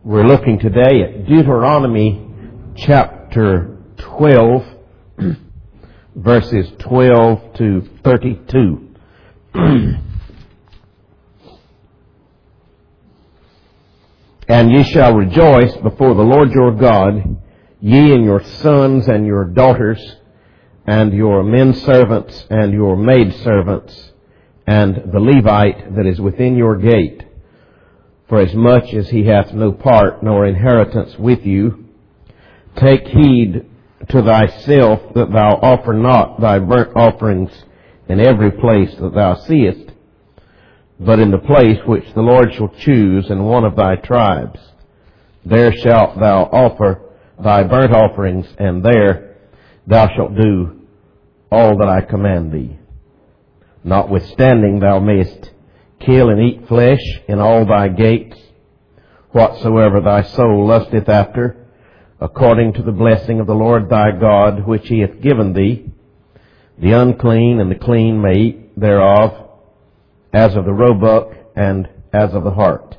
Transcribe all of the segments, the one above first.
We're looking today at Deuteronomy chapter 12, verses 12 to 32. And ye shall rejoice before the Lord your God, ye and your sons and your daughters, and your men servants and your maid servants, and the Levite that is within your gate, for as much as he hath no part nor inheritance with you. Take heed to thyself that thou offer not thy burnt offerings in every place that thou seest, but in the place which the Lord shall choose in one of thy tribes. There shalt thou offer thy burnt offerings, and there thou shalt do all that I command thee. Notwithstanding thou mayest kill and eat flesh in all thy gates, whatsoever thy soul lusteth after, according to the blessing of the Lord thy God, which he hath given thee. The unclean and the clean may eat thereof, as of the roebuck and as of the hart.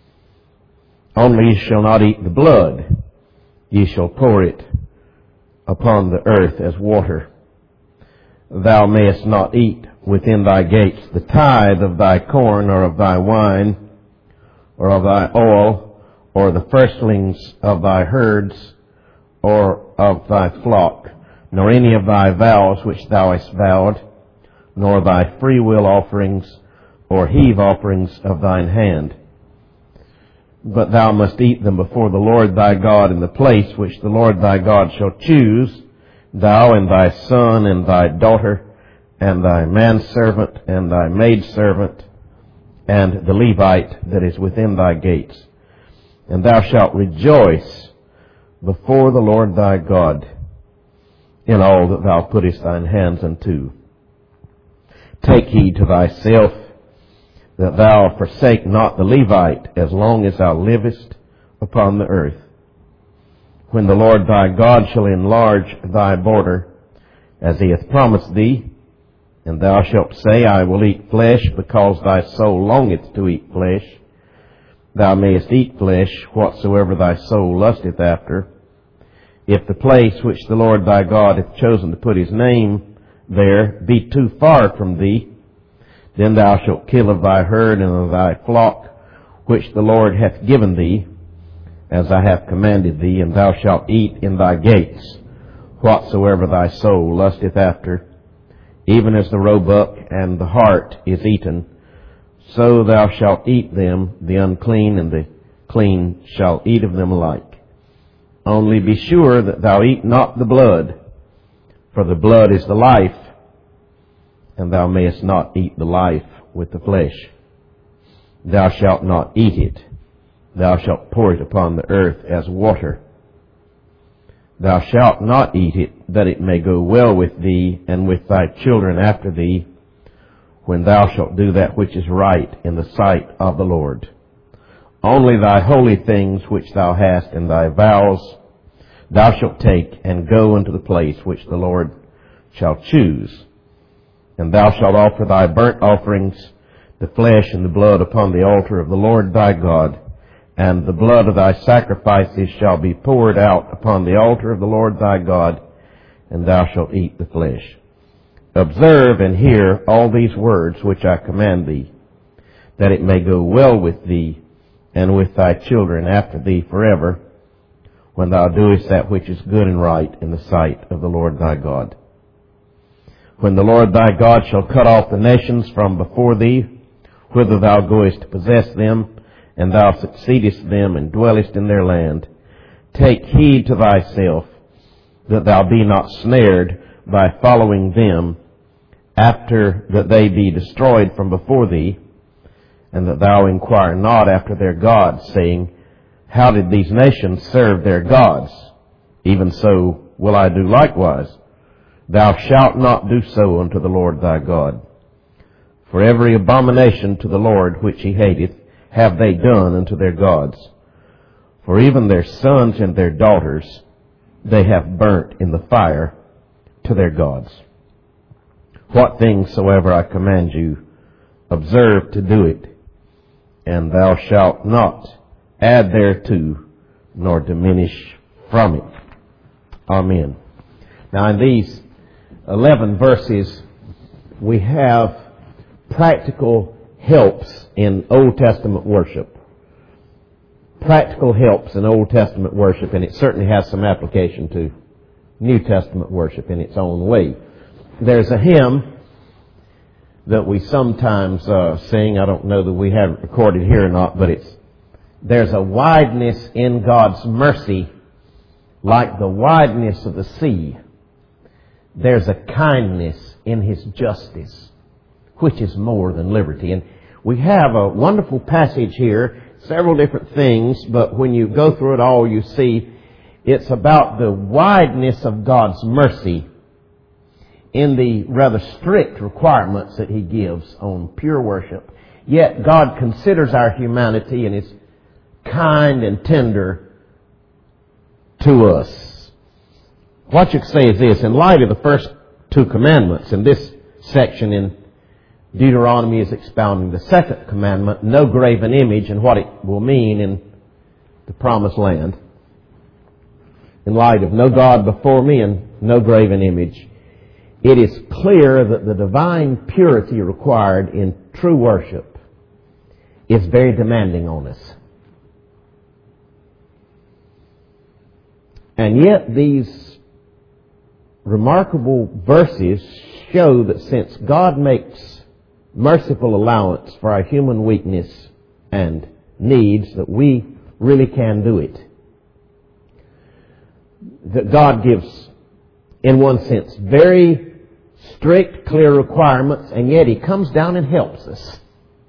Only ye shall not eat the blood, ye shall pour it upon the earth as water. Thou mayest not eat within thy gates the tithe of thy corn, or of thy wine, or of thy oil, or the firstlings of thy herds, or of thy flock, nor any of thy vows which thou hast vowed, nor thy freewill offerings, or heave offerings of thine hand. But thou must eat them before the Lord thy God in the place which the Lord thy God shall choose, thou and thy son and thy daughter, and thy manservant and thy maidservant, and the Levite that is within thy gates. And thou shalt rejoice before the Lord thy God in all that thou puttest thine hands unto. Take heed to thyself that thou forsake not the Levite as long as thou livest upon the earth. When the Lord thy God shall enlarge thy border, as he hath promised thee, and thou shalt say, I will eat flesh, because thy soul longeth to eat flesh. Thou mayest eat flesh, whatsoever thy soul lusteth after. If the place which the Lord thy God hath chosen to put his name there be too far from thee, then thou shalt kill of thy herd and of thy flock, which the Lord hath given thee, as I have commanded thee, and thou shalt eat in thy gates whatsoever thy soul lusteth after. Even as the roebuck and the hart is eaten, so thou shalt eat them. The unclean and the clean shall eat of them alike. Only be sure that thou eat not the blood, for the blood is the life, and thou mayest not eat the life with the flesh. Thou shalt not eat it. Thou shalt pour it upon the earth as water. Thou shalt not eat it, that it may go well with thee and with thy children after thee, when thou shalt do that which is right in the sight of the Lord. Only thy holy things which thou hast in thy vows thou shalt take, and go into the place which the Lord shall choose. And thou shalt offer thy burnt offerings, the flesh and the blood, upon the altar of the Lord thy God. And the blood of thy sacrifices shall be poured out upon the altar of the Lord thy God, and thou shalt eat the flesh. Observe and hear all these words which I command thee, that it may go well with thee and with thy children after thee forever, when thou doest that which is good and right in the sight of the Lord thy God. When the Lord thy God shall cut off the nations from before thee, whither thou goest to possess them, and thou succeedest them and dwellest in their land, take heed to thyself that thou be not snared by following them, after that they be destroyed from before thee, and that thou inquire not after their gods, saying, how did these nations serve their gods? Even so will I do likewise. Thou shalt not do so unto the Lord thy God. For every abomination to the Lord which he hateth have they done unto their gods. For even their sons and their daughters they have burnt in the fire to their gods. What things soever I command you, observe to do it, and thou shalt not add thereto, nor diminish from it. Amen. Now in these 11 verses, we have practical helps in Old Testament worship. Practical helps in Old Testament worship, and it certainly has some application to New Testament worship in its own way. There's a hymn that we sometimes sing. I don't know that we have it recorded here or not, but there's a wideness in God's mercy like the wideness of the sea. There's a kindness in His justice, which is more than liberty. And we have a wonderful passage here, several different things, but when you go through it all, you see it's about the wideness of God's mercy in the rather strict requirements that He gives on pure worship. Yet God considers our humanity and is kind and tender to us. What you could say is this: in light of the first two commandments, and this section in Deuteronomy is expounding the second commandment, no graven image, and what it will mean in the promised land. In light of no God before me and no graven image, it is clear that the divine purity required in true worship is very demanding on us. And yet these remarkable verses show that since God makes merciful allowance for our human weakness and needs, that we really can do it. That God gives, in one sense, very strict, clear requirements, and yet He comes down and helps us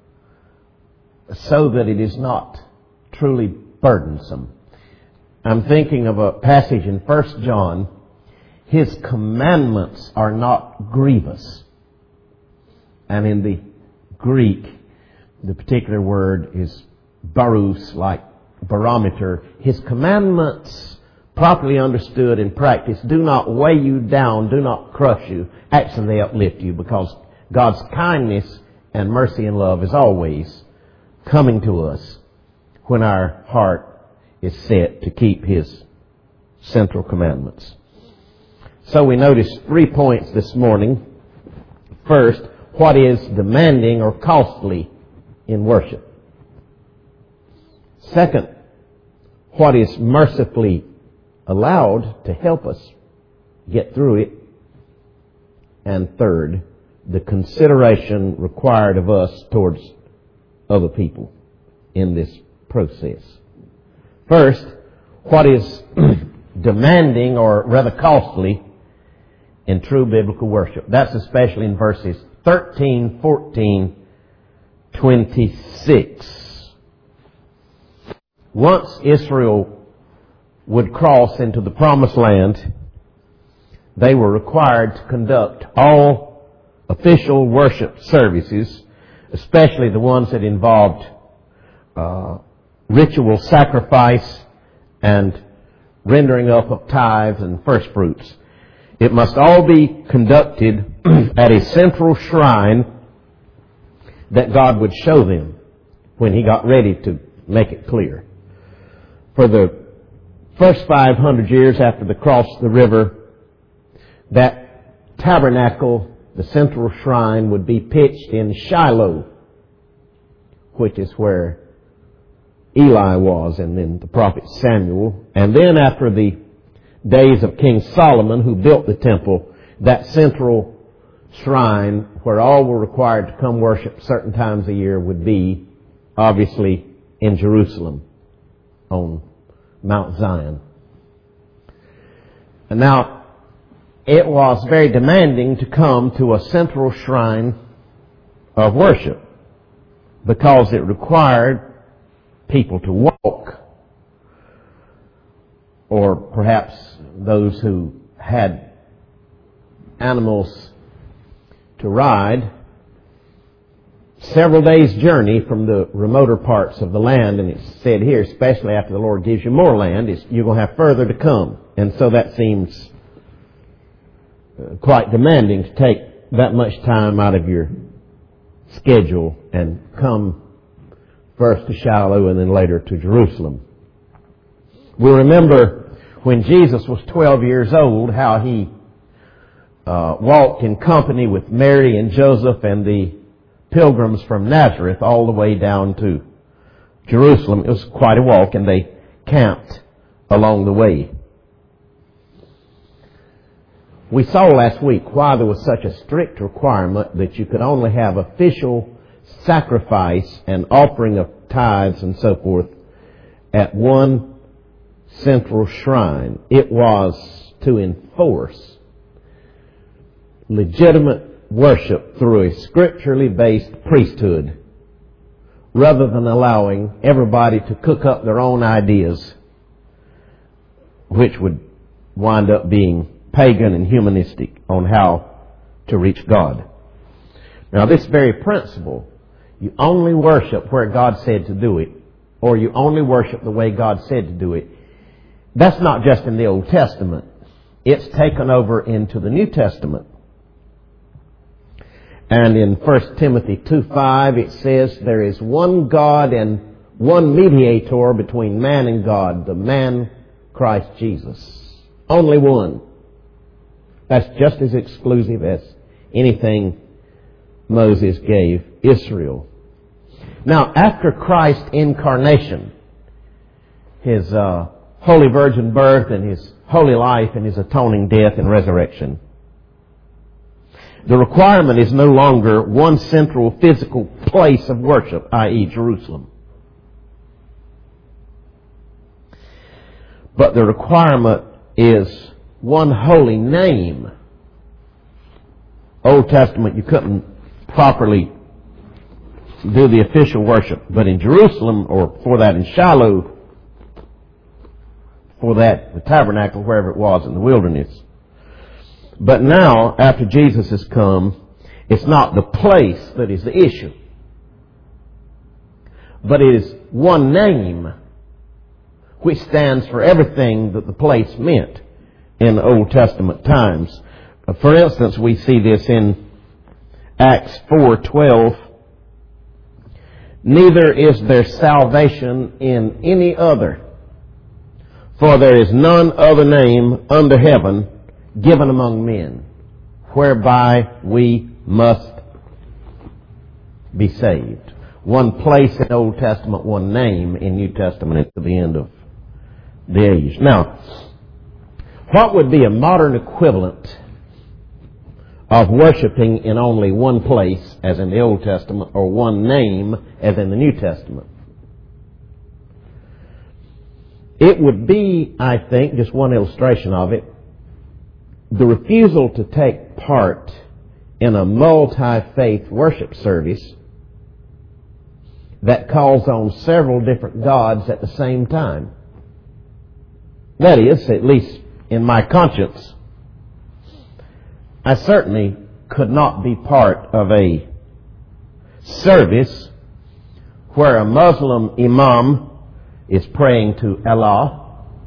so that it is not truly burdensome. I'm thinking of a passage in 1 John. His commandments are not grievous. And in the Greek, the particular word is baros, like barometer. His commandments, properly understood and practiced, do not weigh you down, do not crush you. Actually, they uplift you, because God's kindness and mercy and love is always coming to us when our heart is set to keep His central commandments. So we notice 3 points this morning. First, what is demanding or costly in worship. Second, what is mercifully allowed to help us get through it. And third, the consideration required of us towards other people in this process. First, what is demanding or rather costly in true biblical worship. That's especially in verses 13, 14, 26. Once Israel would cross into the promised land, they were required to conduct all official worship services, especially the ones that involved ritual sacrifice and rendering up of tithes and first fruits. It must all be conducted at a central shrine that God would show them when He got ready to make it clear. For the first 500 years after they crossed the river, that tabernacle, the central shrine, would be pitched in Shiloh, which is where Eli was, and then the prophet Samuel. And then after the days of King Solomon, who built the temple, that central shrine where all were required to come worship certain times a year would be obviously in Jerusalem on Mount Zion. And now, it was very demanding to come to a central shrine of worship because it required people to walk, or perhaps those who had animals to ride, several days' journey from the remoter parts of the land. And it's said here, especially after the Lord gives you more land, you're going to have further to come. And so that seems quite demanding to take that much time out of your schedule and come first to Shiloh and then later to Jerusalem. We remember when Jesus was 12 years old, how he walked in company with Mary and Joseph and the pilgrims from Nazareth all the way down to Jerusalem. It was quite a walk, and they camped along the way. We saw last week why there was such a strict requirement that you could only have official sacrifice and offering of tithes and so forth at one central shrine. It was to enforce legitimate worship through a scripturally based priesthood, rather than allowing everybody to cook up their own ideas, which would wind up being pagan and humanistic on how to reach God. Now, this very principle, you only worship where God said to do it, or you only worship the way God said to do it, that's not just in the Old Testament. It's taken over into the New Testament. And in 1 Timothy 2:5 it says, there is one God and one mediator between man and God, the man Christ Jesus. Only one. That's just as exclusive as anything Moses gave Israel. Now, after Christ's incarnation, His holy virgin birth and His holy life and His atoning death and resurrection, the requirement is no longer one central physical place of worship, i.e. Jerusalem. But the requirement is one holy name. Old Testament, you couldn't properly do the official worship. But in Jerusalem, or for that in Shiloh, for that the tabernacle, wherever it was in the wilderness. But now, after Jesus has come, it's not the place that is the issue, but it is one name which stands for everything that the place meant in the Old Testament times. For instance, we see this in Acts 4:12. Neither is there salvation in any other, for there is none other name under heaven given among men, whereby we must be saved. One place in the Old Testament, one name in New Testament at the end of the age. Now, what would be a modern equivalent of worshiping in only one place, as in the Old Testament, or one name, as in the New Testament? It would be, I think, just one illustration of it, the refusal to take part in a multi-faith worship service that calls on several different gods at the same time. That is, at least in my conscience, I certainly could not be part of a service where a Muslim imam is praying to Allah,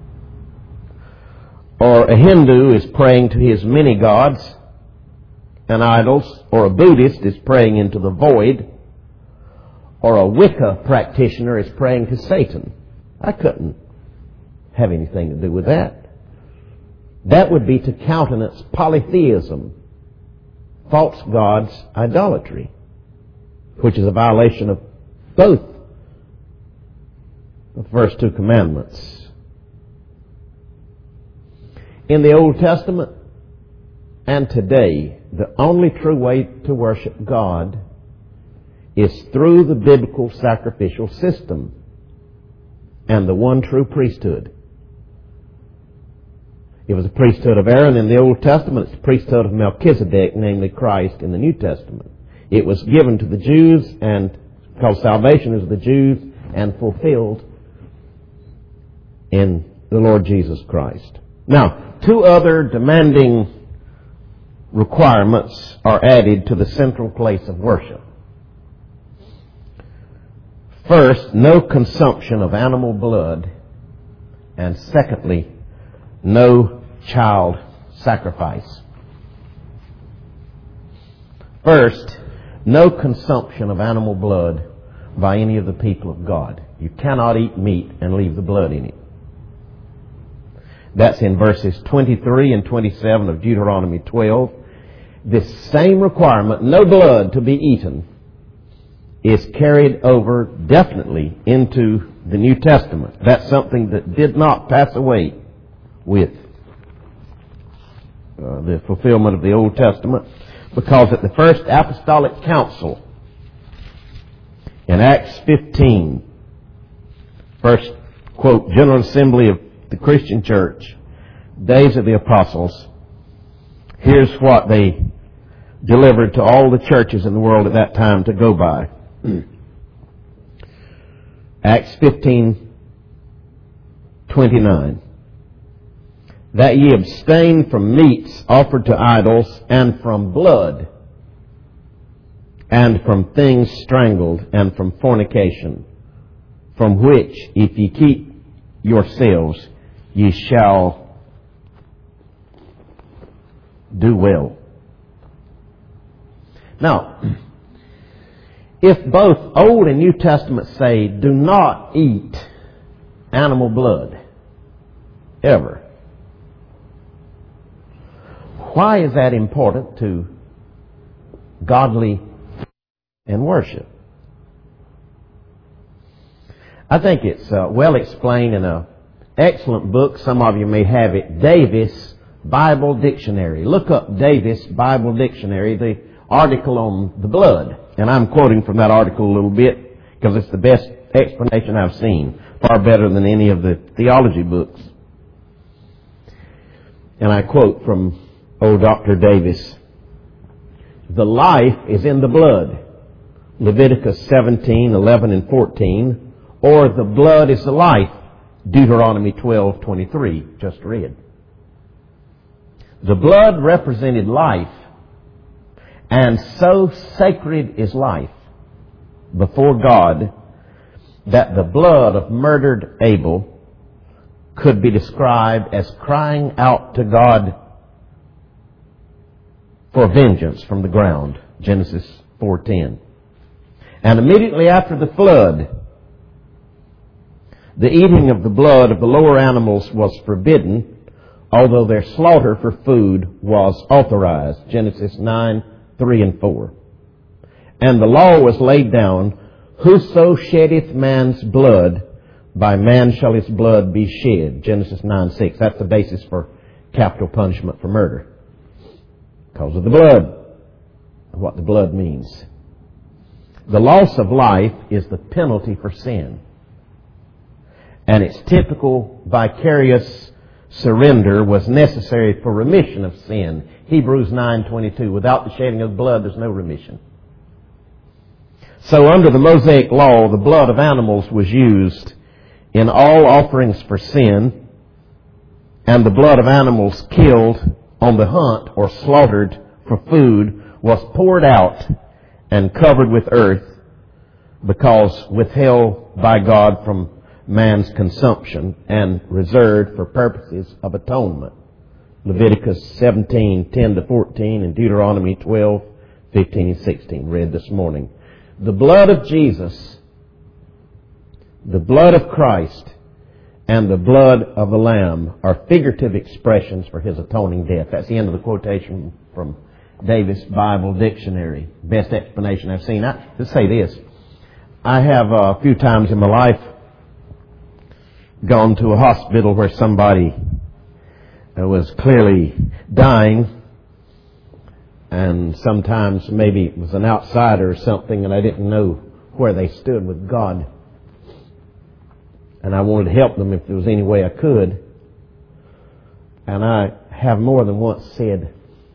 or a Hindu is praying to his many gods and idols, or a Buddhist is praying into the void, or a Wicca practitioner is praying to Satan. I couldn't have anything to do with that. That would be to countenance polytheism, false gods, idolatry, which is a violation of both the first two commandments. In the Old Testament and today, the only true way to worship God is through the biblical sacrificial system and the one true priesthood. It was the priesthood of Aaron in the Old Testament. It's the priesthood of Melchizedek, namely Christ, in the New Testament. It was given to the Jews, and because salvation is of the Jews, and fulfilled in the Lord Jesus Christ. Now, two other demanding requirements are added to the central place of worship. First, no consumption of animal blood, and secondly, no child sacrifice. First, no consumption of animal blood by any of the people of God. You cannot eat meat and leave the blood in it. That's in verses 23 and 27 of Deuteronomy 12. This same requirement, no blood to be eaten, is carried over definitely into the New Testament. That's something that did not pass away with the fulfillment of the Old Testament, because at the First Apostolic Council in Acts 15, first, quote, General Assembly of the Christian Church, days of the Apostles, here's what they delivered to all the churches in the world at that time to go by. Acts 15:29. That ye abstain from meats offered to idols, and from blood, and from things strangled, and from fornication, from which, if ye keep yourselves, ye shall do well. Now, if both Old and New Testament say, do not eat animal blood, ever, why is that important to godly and worship? I think it's well explained in an excellent book. Some of you may have it, Davis Bible Dictionary. Look up Davis Bible Dictionary, the article on the blood. And I'm quoting from that article a little bit because it's the best explanation I've seen, far better than any of the theology books. And I quote from old Dr. Davis, the life is in the blood, Leviticus 17:11 and 14, or the blood is the life, Deuteronomy 12:23, just read. The blood represented life, and so sacred is life before God that the blood of murdered Abel could be described as crying out to God for vengeance from the ground, Genesis 4:10. And immediately after the flood, the eating of the blood of the lower animals was forbidden, although their slaughter for food was authorized, Genesis 9:3 and 4. And the law was laid down, whoso sheddeth man's blood, by man shall his blood be shed, Genesis 9:6. That's the basis for capital punishment for murder, because of the blood, what the blood means. The loss of life is the penalty for sin, and its typical vicarious surrender was necessary for remission of sin. Hebrews 9:22. Without the shedding of blood, there's no remission. So under the Mosaic law, the blood of animals was used in all offerings for sin, and the blood of animals killed on the hunt or slaughtered for food was poured out and covered with earth, because withheld by God from man's consumption and reserved for purposes of atonement. Leviticus 17:10 to 14 and Deuteronomy 12:15 and 16, read this morning. The blood of Jesus, the blood of Christ, and the blood of the Lamb are figurative expressions for His atoning death. That's the end of the quotation from Davis Bible Dictionary. Best explanation I've seen. Let's say this. I have a few times in my life gone to a hospital where somebody was clearly dying, and sometimes maybe it was an outsider or something, and I didn't know where they stood with God. And I wanted to help them if there was any way I could. And I have more than once said,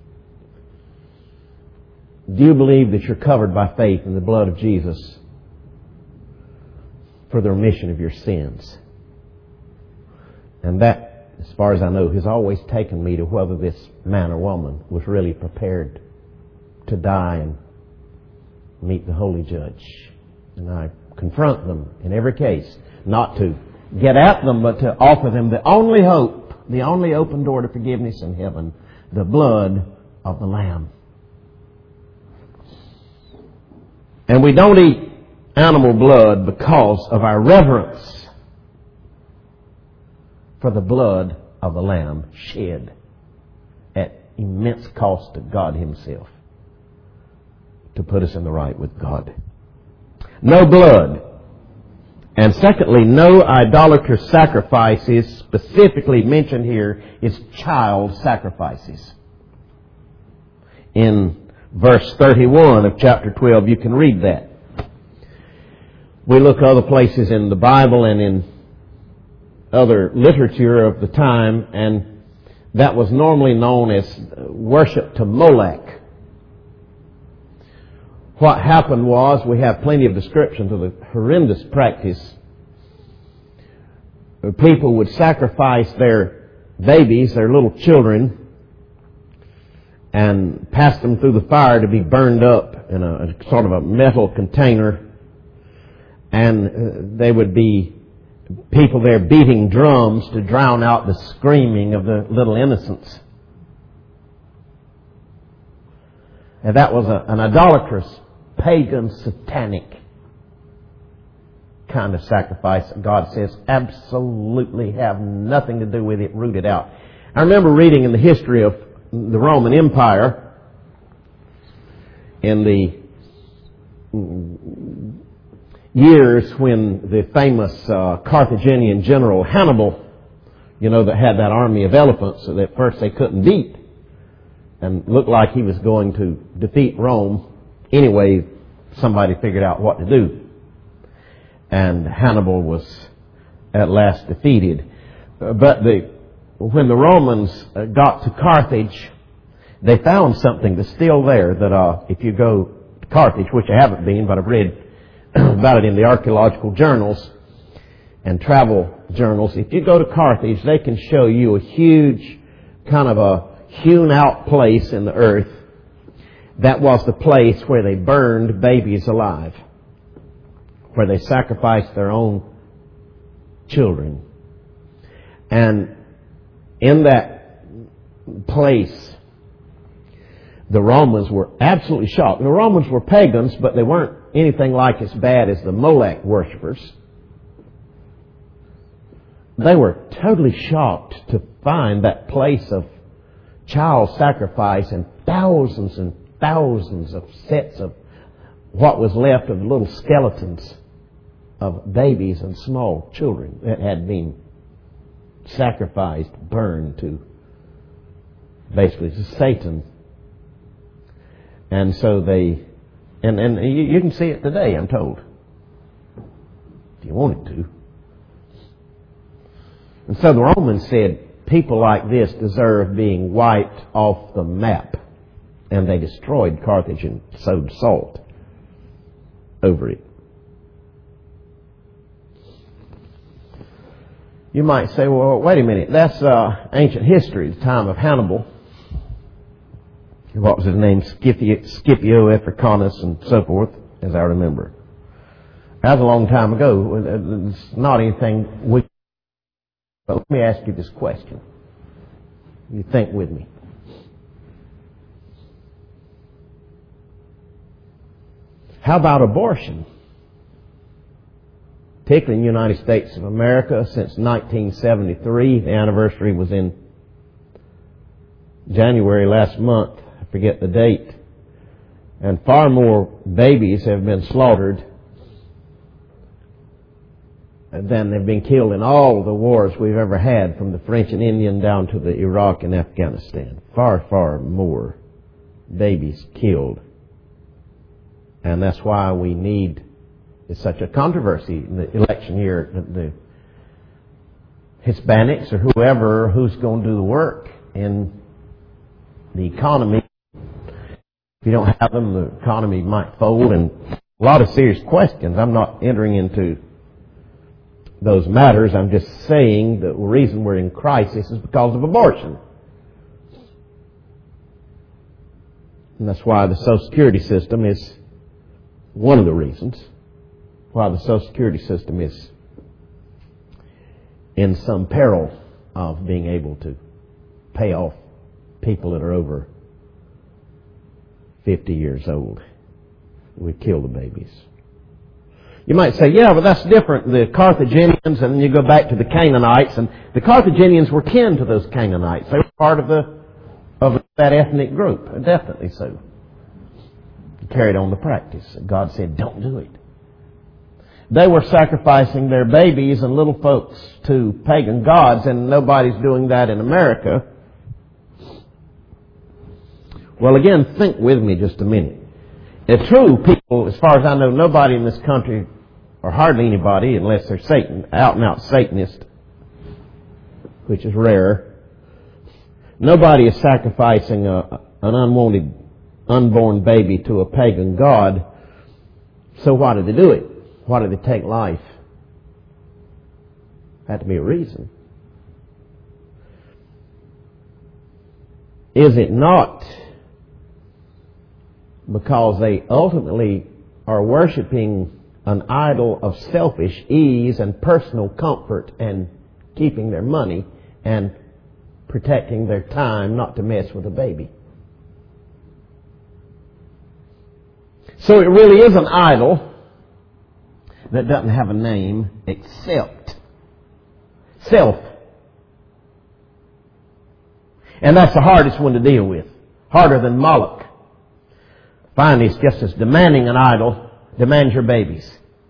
do you believe that you're covered by faith in the blood of Jesus for the remission of your sins? And that, as far as I know, has always taken me to whether this man or woman was really prepared to die and meet the Holy Judge. And I confront them in every case, not to get at them, but to offer them the only hope, the only open door to forgiveness in heaven, the blood of the Lamb. And we don't eat animal blood because of our reverence for the blood of the Lamb shed at immense cost to God Himself to put us in the right with God. No blood. And secondly, no idolatrous sacrifices. Specifically mentioned here is child sacrifices. In verse 31 of chapter 12, you can read that. We look other places in the Bible and in other literature of the time, and that was normally known as worship to Molech. What happened was, we have plenty of descriptions of the horrendous practice. People would sacrifice their babies, their little children, and pass them through the fire to be burned up in a sort of a metal container. And they would be people there beating drums to drown out the screaming of the little innocents. And that was an idolatrous, pagan, satanic kind of sacrifice that God says absolutely have nothing to do with it, root it out. I remember reading in the history of the Roman Empire in the years when the famous Carthaginian general Hannibal, that had that army of elephants that at first they couldn't beat and looked like he was going to defeat Rome. Anyway, somebody figured out what to do. And Hannibal was at last defeated. But when the Romans got to Carthage, they found something that's still there that if you go to Carthage, which I haven't been, but I've read about it in the archaeological journals and travel journals. If you go to Carthage, they can show you a huge kind of a hewn out place in the earth. That was the place where they burned babies alive, where they sacrificed their own children. And in that place, the Romans were absolutely shocked. The Romans were pagans, but they weren't anything like as bad as the Molech worshippers. They were totally shocked to find that place of child sacrifice and thousands of sets of what was left of little skeletons of babies and small children that had been sacrificed, burned to basically to Satan. And so you can see it today, I'm told, if you wanted to. And so the Romans said people like this deserve being wiped off the map. And they destroyed Carthage and sowed salt over it. You might say, well, wait a minute, that's ancient history, the time of Hannibal. What was his name? Scipio Africanus and so forth, as I remember. That was a long time ago. It's not anything we... But let me ask you this question. You think with me. How about abortion? Particularly in the United States of America, since 1973, the anniversary was in January last month. I forget the date. And far more babies have been slaughtered than have been killed in all the wars we've ever had, from the French and Indian down to the Iraq and Afghanistan. Far, far more babies killed. And that's why we need, it's such a controversy in the election year, the Hispanics or whoever who's going to do the work in the economy. If you don't have them, the economy might fold, and a lot of serious questions. I'm not entering into those matters. I'm just saying the reason we're in crisis is because of abortion. And that's why the Social Security system is one of the reasons why the Social Security system is in some peril of being able to pay off people that are over 50 years old. We kill the babies. You might say, yeah, but that's different. The Carthaginians, and then you go back to the Canaanites, and the Carthaginians were kin to those Canaanites. They were part of that ethnic group, definitely so. Carried on the practice. God said, don't do it. They were sacrificing their babies and little folks to pagan gods, and nobody's doing that in America. Well, again, think with me just a minute. It's true, people, as far as I know, nobody in this country, or hardly anybody, unless they're out and out Satanist, which is rare, nobody is sacrificing an unwanted, unborn baby to a pagan god. So why did they do it? Why did they take life? Had to be a reason. Is it not because they ultimately are worshiping an idol of selfish ease and personal comfort and keeping their money and protecting their time not to mess with a baby? So it really is an idol that doesn't have a name except self. And that's the hardest one to deal with. Harder than Moloch. Finally, it's just as demanding an idol demands your babies.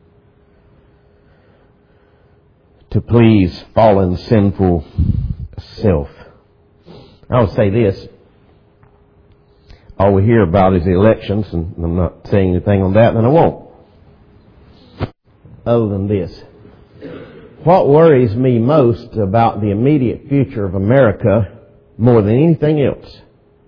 To please fallen, sinful self. I'll say this. All we hear about is the elections, and I'm not saying anything on that, and I won't. Other than this. What worries me most about the immediate future of America, more than anything else,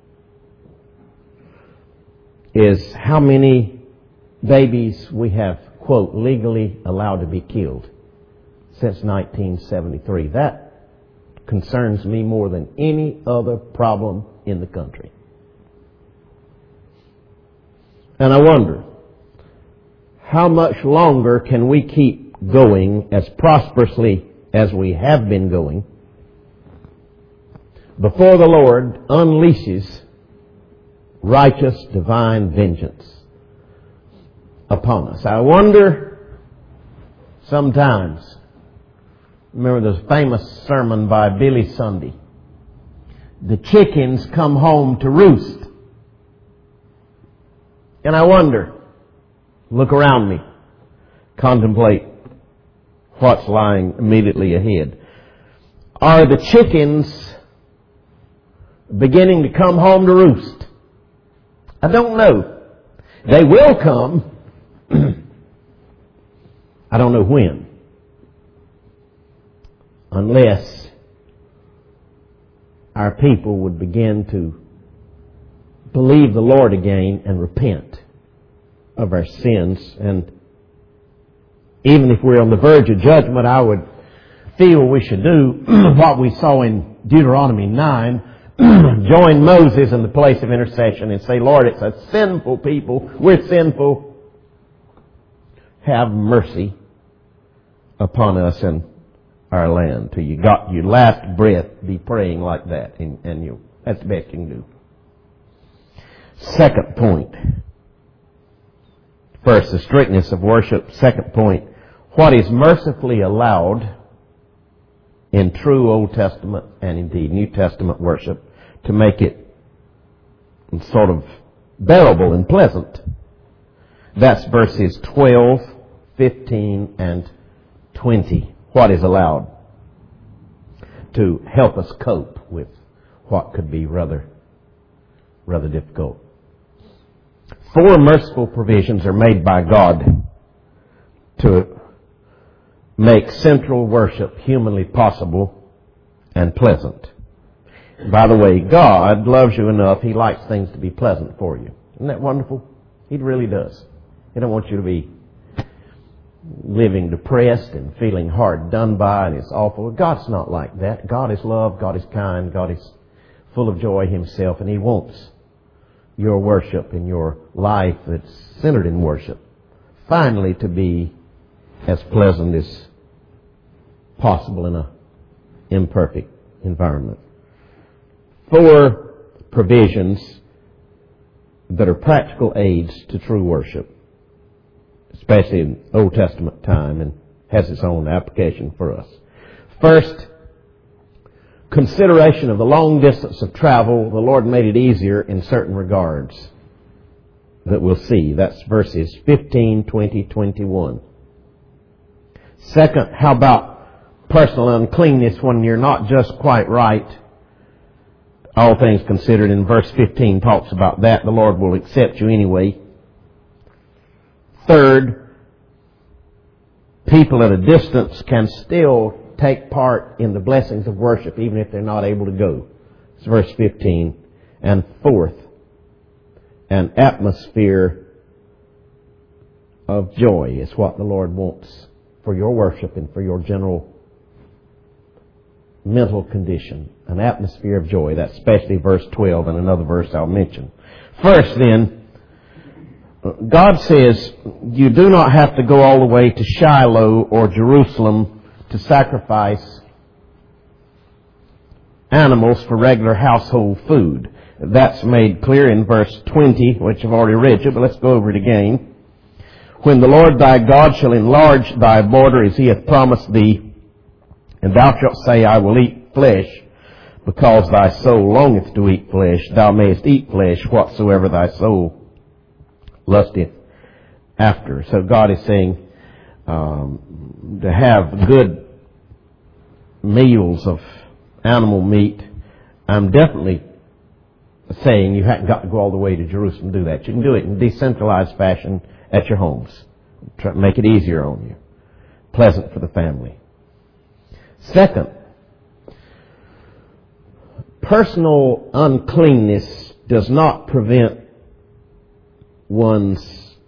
is how many babies we have, quote, legally allowed to be killed since 1973. That concerns me more than any other problem in the country. And I wonder, how much longer can we keep going as prosperously as we have been going before the Lord unleashes righteous divine vengeance upon us? I wonder sometimes. Remember this famous sermon by Billy Sunday. The chickens come home to roost. And I wonder, look around me, contemplate what's lying immediately ahead. Are the chickens beginning to come home to roost? I don't know. They will come. I don't know when. Unless our people would begin to believe the Lord again and repent of our sins. And even if we're on the verge of judgment, I would feel we should do what we saw in Deuteronomy 9, join Moses in the place of intercession and say, Lord, it's a sinful people. We're sinful. Have mercy upon us and our land. Till you got your last breath, be praying like that. And that's the best you can do. Second point. First, the strictness of worship. Second point, what is mercifully allowed in true Old Testament and indeed New Testament worship to make it sort of bearable and pleasant. That's verses 12, 15, and 20. What is allowed to help us cope with what could be rather difficult. 4 merciful provisions are made by God to make central worship humanly possible and pleasant. By the way, God loves you enough, He likes things to be pleasant for you. Isn't that wonderful? He really does. He don't want you to be living depressed and feeling hard done by and it's awful. God's not like that. God is love, God is kind, God is full of joy Himself, and He wants your worship and your life that's centered in worship finally to be as pleasant as possible in an imperfect environment. 4 provisions that are practical aids to true worship. especially in Old Testament time, and has its own application for us. First, consideration of the long distance of travel. The Lord made it easier in certain regards that we'll see. That's verses 15, 20, 21. Second, how about personal uncleanness when you're not just quite right? All things considered, in verse 15 talks about that. The Lord will accept you anyway. Third, people at a distance can still take part in the blessings of worship even if they're not able to go. It's verse 15. And fourth, an atmosphere of joy is what the Lord wants for your worship and for your general mental condition. An atmosphere of joy. That's especially verse 12 and another verse I'll mention. First then, God says you do not have to go all the way to Shiloh or Jerusalem to sacrifice animals for regular household food. That's made clear in verse 20, which I've already read you, but let's go over it again. When the Lord thy God shall enlarge thy border as he hath promised thee, and thou shalt say, I will eat flesh, because thy soul longeth to eat flesh, thou mayest eat flesh whatsoever thy soul lusteth after. So God is saying to have good meals of animal meat. I'm definitely saying you haven't got to go all the way to Jerusalem to do that. You can do it in decentralized fashion at your homes. Try to make it easier on you. Pleasant for the family. Second, personal uncleanness does not prevent one's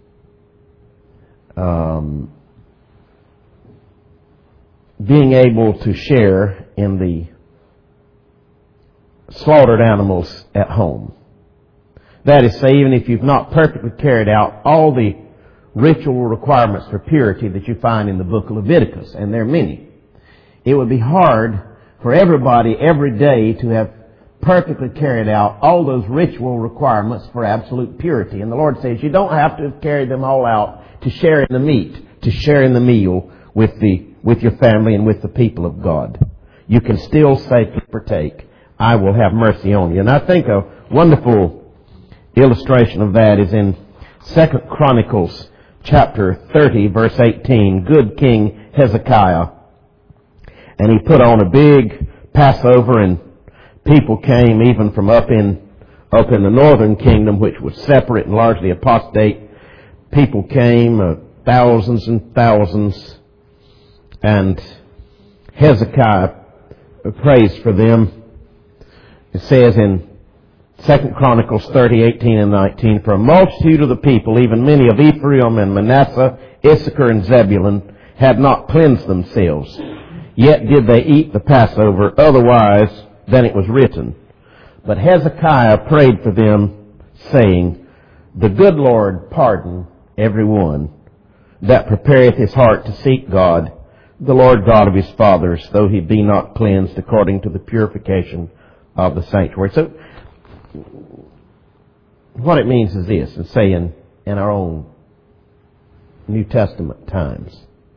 being able to share in the slaughtered animals at home. That is, say, even if you've not perfectly carried out all the ritual requirements for purity that you find in the book of Leviticus, and there are many, it would be hard for everybody every day to have perfectly carried out all those ritual requirements for absolute purity. And the Lord says you don't have to carry them all out to share in the meat, to share in the meal with your family and with the people of God. You can still safely partake. I will have mercy on you. And I think a wonderful illustration of that is in 2 Chronicles chapter 30, verse 18. Good King Hezekiah. And he put on a big Passover, and people came even from up in the northern kingdom, which was separate and largely apostate. People came, thousands and thousands, and Hezekiah prays for them. It says in 2 Chronicles 30, 18 and 19, for a multitude of the people, even many of Ephraim and Manasseh, Issachar and Zebulun, had not cleansed themselves. Yet did they eat the Passover otherwise than it was written. But Hezekiah prayed for them, saying, the good Lord pardon every one that prepareth his heart to seek God, the Lord God of his fathers, though he be not cleansed according to the purification of the sanctuary. So, what it means is this, and say in our own New Testament times,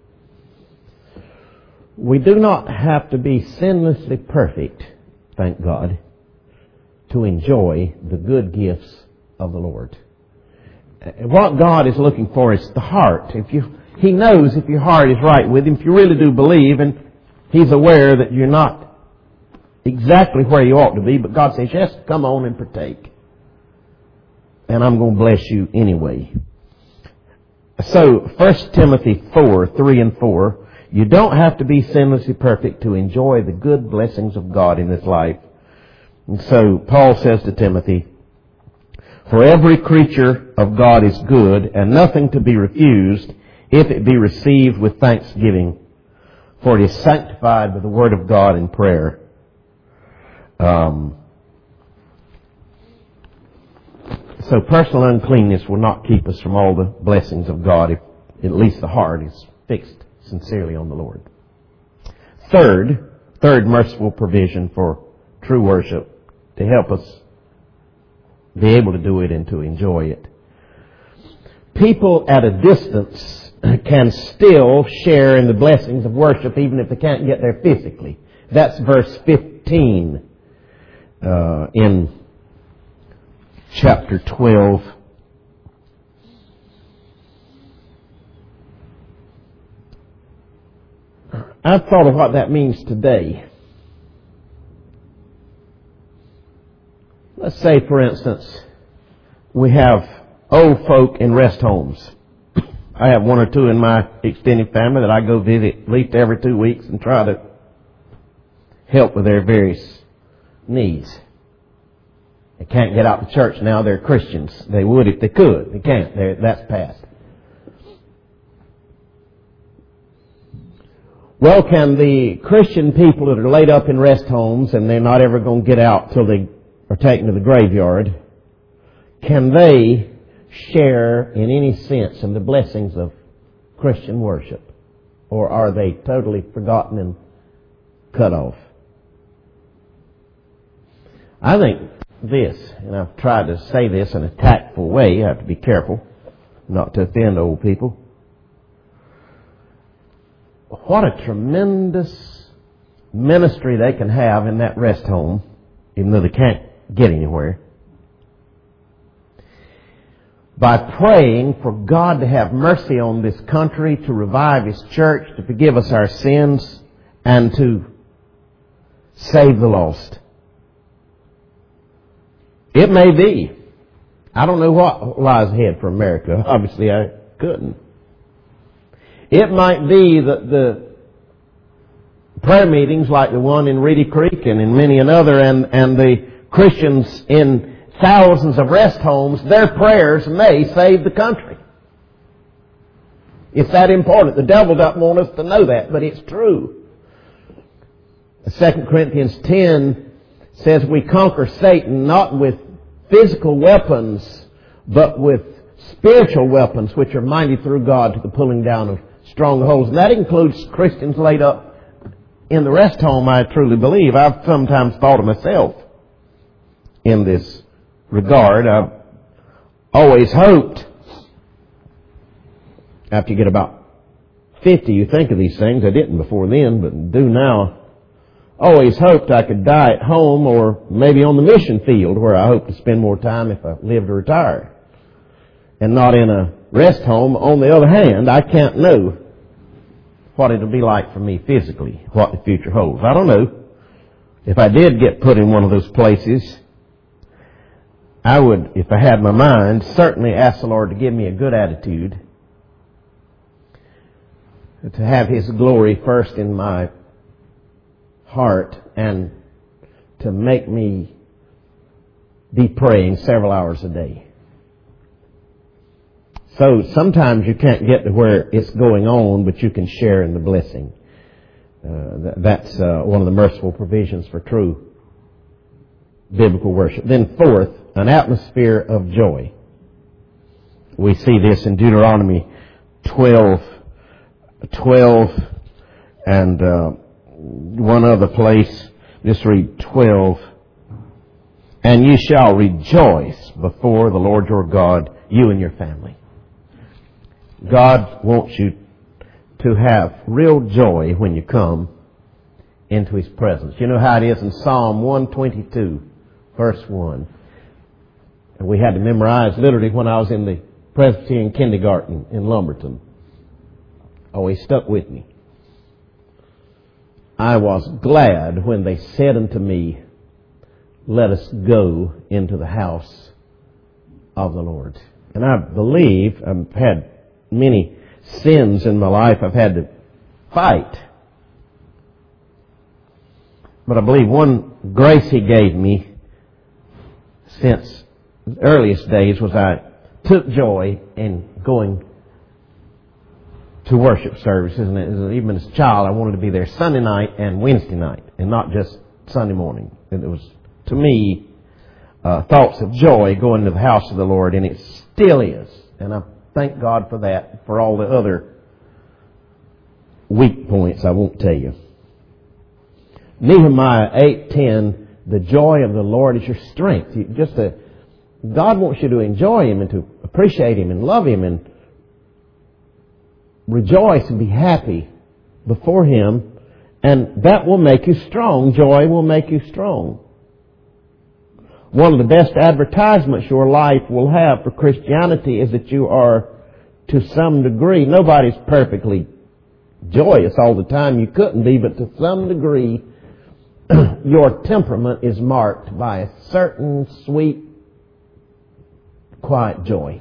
we do not have to be sinlessly perfect, thank God, to enjoy the good gifts of the Lord. What God is looking for is the heart. He knows if your heart is right with Him, if you really do believe, and He's aware that you're not exactly where you ought to be, but God says, yes, come on and partake. And I'm going to bless you anyway. So, 1 Timothy 4, 3 and 4, you don't have to be sinlessly perfect to enjoy the good blessings of God in this life. And so, Paul says to Timothy, for every creature of God is good, and nothing to be refused, if it be received with thanksgiving, for it is sanctified by the word of God in prayer. So personal uncleanness will not keep us from all the blessings of God if at least the heart is fixed sincerely on the Lord. Third merciful provision for true worship to help us be able to do it and to enjoy it. people at a distance can still share in the blessings of worship even if they can't get there physically. That's verse 15 in chapter 12. I've thought of what that means today. Let's say, for instance, we have old folk in rest homes. I have one or two in my extended family that I go visit at least every 2 weeks and try to help with their various needs. They can't get out to church now. They're Christians. They would if they could. They can't. That's past. Well, can the Christian people that are laid up in rest homes and they're not ever going to get out till they are taken to the graveyard, can they share in any sense in the blessings of Christian worship? Or are they totally forgotten and cut off? I think this, and I've tried to say this in a tactful way, you have to be careful not to offend old people. What a tremendous ministry they can have in that rest home, even though they can't get anywhere, by praying for God to have mercy on this country, to revive His church, to forgive us our sins, and to save the lost. It may be. I don't know what lies ahead for America. Obviously, I couldn't. It might be that the prayer meetings like the one in Reedy Creek and in many another, and the Christians in thousands of rest homes, their prayers may save the country. It's that important. The devil doesn't want us to know that, but it's true. 2 Corinthians 10 says we conquer Satan not with physical weapons, but with spiritual weapons which are mighty through God to the pulling down of strongholds. And that includes Christians laid up in the rest home, I truly believe. I've sometimes thought of myself in this regard. I've always hoped, after you get about 50, you think of these things. I didn't before then, but do now. Always hoped I could die at home or maybe on the mission field where I hope to spend more time if I live to retire, and not in a rest home. On the other hand, I can't know what it'll be like for me physically, what the future holds. I don't know. If I did get put in one of those places, I would, if I had my mind, certainly ask the Lord to give me a good attitude, to have His glory first in my heart, and to make me be praying several hours a day. So sometimes you can't get to where it's going on, but you can share in the blessing. That's one of the merciful provisions for true biblical worship. Then fourth, an atmosphere of joy. We see this in Deuteronomy 12, and one other place. Just read 12. And you shall rejoice before the Lord your God, you and your family. God wants you to have real joy when you come into His presence. You know how it is in Psalm 122, verse 1. And we had to memorize literally when I was in the Presbyterian kindergarten in Lumberton. Always stuck with me. I was glad when they said unto me, let us go into the house of the Lord. And I believe I've had many sins in my life I've had to fight. But I believe one grace He gave me since the earliest days was I took joy in going to worship services. And even as a child, I wanted to be there Sunday night and Wednesday night, and not just Sunday morning. And it was, to me, thoughts of joy going to the house of the Lord, and it still is. And I thank God for that. For all the other weak points, I won't tell you. Nehemiah 8:10, the joy of the Lord is your strength. Just God wants you to enjoy Him and to appreciate Him and love Him and rejoice and be happy before Him. And that will make you strong. Joy will make you strong. One of the best advertisements your life will have for Christianity is that you are, to some degree, nobody's perfectly joyous all the time. You couldn't be, but to some degree, your temperament is marked by a certain sweet, quiet joy.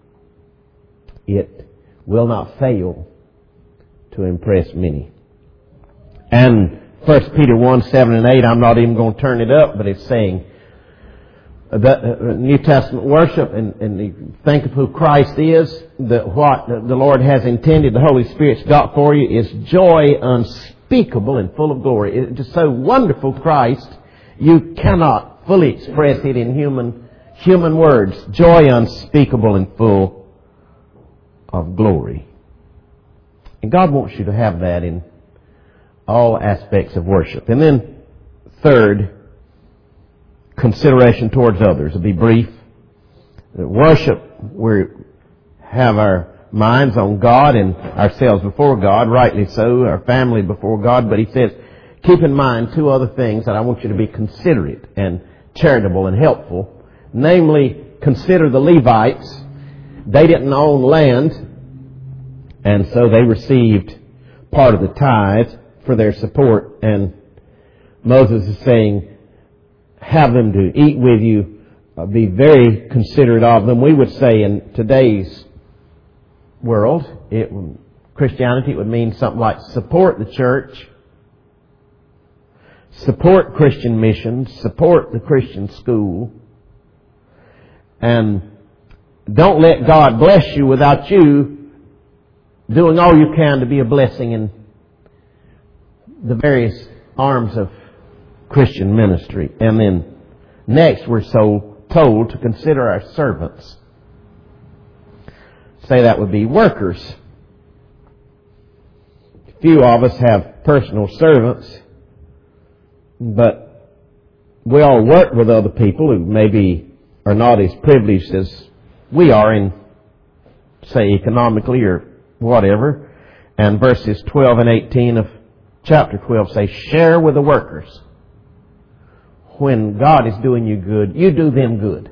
It will not fail to impress many. And 1 Peter 1, 7 and 8, I'm not even going to turn it up, but it's saying that New Testament worship, and you think of who Christ is, that what the Lord has intended, the Holy Spirit's got for you, is joy unspeakable and full of glory. It's just so wonderful, Christ, you cannot fully express it in human words. Joy unspeakable and full of glory. And God wants you to have that in all aspects of worship. And then, third, consideration towards others. It'll be brief. Worship, we have our minds on God and ourselves before God, rightly so, our family before God. But He says, keep in mind two other things that I want you to be considerate and charitable and helpful. Namely, consider the Levites. They didn't own land, and so they received part of the tithe for their support. And Moses is saying, have them to eat with you, be very considerate of them. We would say in today's world, Christianity, it would mean something like support the church, support Christian missions, support the Christian school, and don't let God bless you without you doing all you can to be a blessing in the various arms of Christian ministry. And then next we're told to consider our servants. Say that would be workers. Few of us have personal servants, but we all work with other people who maybe are not as privileged as we are in, say, economically or whatever. And verses 12 and 18 of chapter 12 say, share with the workers. When God is doing you good, you do them good.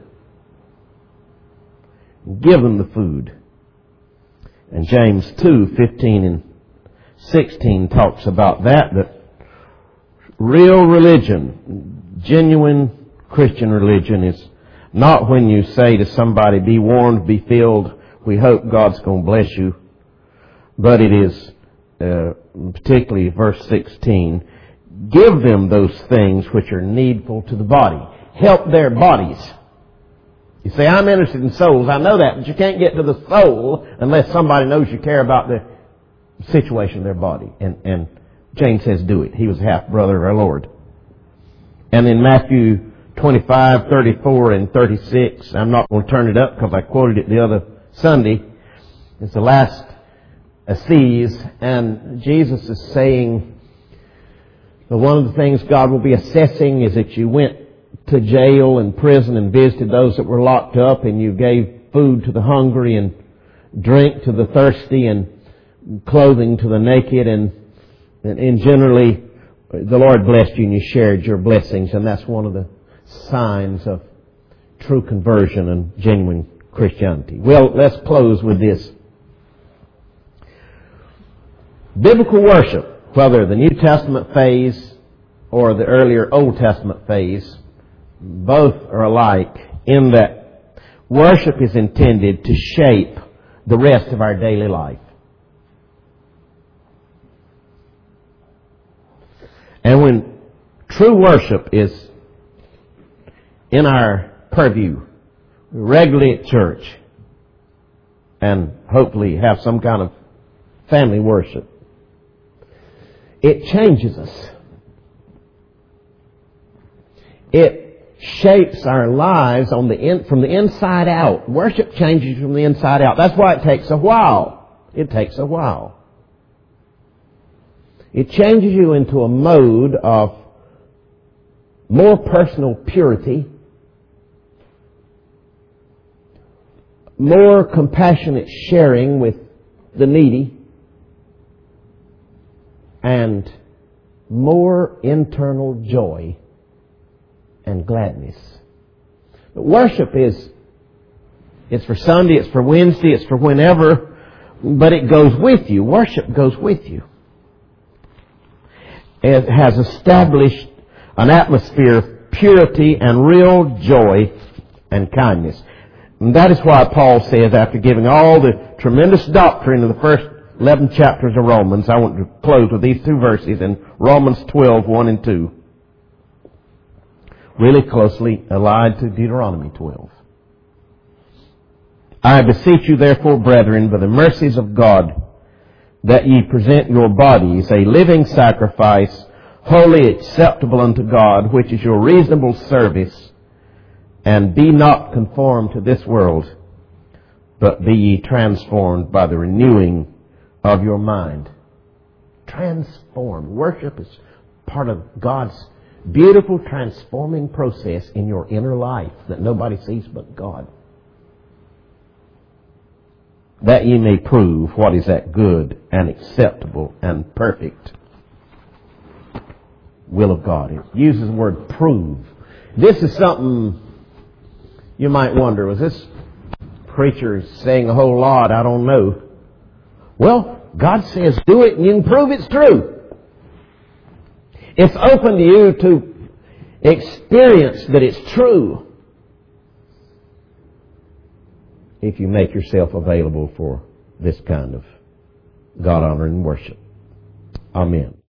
Give them the food. And James 2, 15 and 16 talks about that real religion, genuine Christian religion, is not when you say to somebody, be warmed, be filled, we hope God's going to bless you. But it is, particularly verse 16, give them those things which are needful to the body. Help their bodies. You say, I'm interested in souls. I know that, but you can't get to the soul unless somebody knows you care about the situation of their body. And James says, do it. He was half-brother of our Lord. And in Matthew 25, 34, and 36, I'm not going to turn it up because I quoted it the other Sunday. It's the last Assize, and Jesus is saying, one of the things God will be assessing is that you went to jail and prison and visited those that were locked up, and you gave food to the hungry and drink to the thirsty and clothing to the naked, and generally the Lord blessed you and you shared your blessings, and that's one of the signs of true conversion and genuine Christianity. Well, let's close with this. Biblical worship, whether the New Testament phase or the earlier Old Testament phase, both are alike in that worship is intended to shape the rest of our daily life. And when true worship is in our purview, regularly at church, and hopefully have some kind of family worship, it changes us. It shapes our lives from the inside out. Worship changes from the inside out. That's why it takes a while. It takes a while. It changes you into a mode of more personal purity more compassionate sharing with the needy, and more internal joy and gladness. But worship it's for Sunday, it's for Wednesday, it's for whenever, but it goes with you. Worship goes with you. It has established an atmosphere of purity and real joy and kindness. And that is why Paul says, after giving all the tremendous doctrine of the first 11 chapters of Romans, I want to close with these two verses in Romans 12, 1 and 2. Really closely allied to Deuteronomy 12. I beseech you therefore, brethren, by the mercies of God, that ye present your bodies a living sacrifice, wholly acceptable unto God, which is your reasonable service. And be not conformed to this world, but be ye transformed by the renewing of your mind. Transformed. Worship is part of God's beautiful transforming process in your inner life that nobody sees but God. That ye may prove what is that good and acceptable and perfect will of God. It uses the word prove. This is something you might wonder, was this preacher saying a whole lot? I don't know. Well, God says do it and you can prove it's true. It's open to you to experience that it's true if you make yourself available for this kind of God-honoring worship. Amen.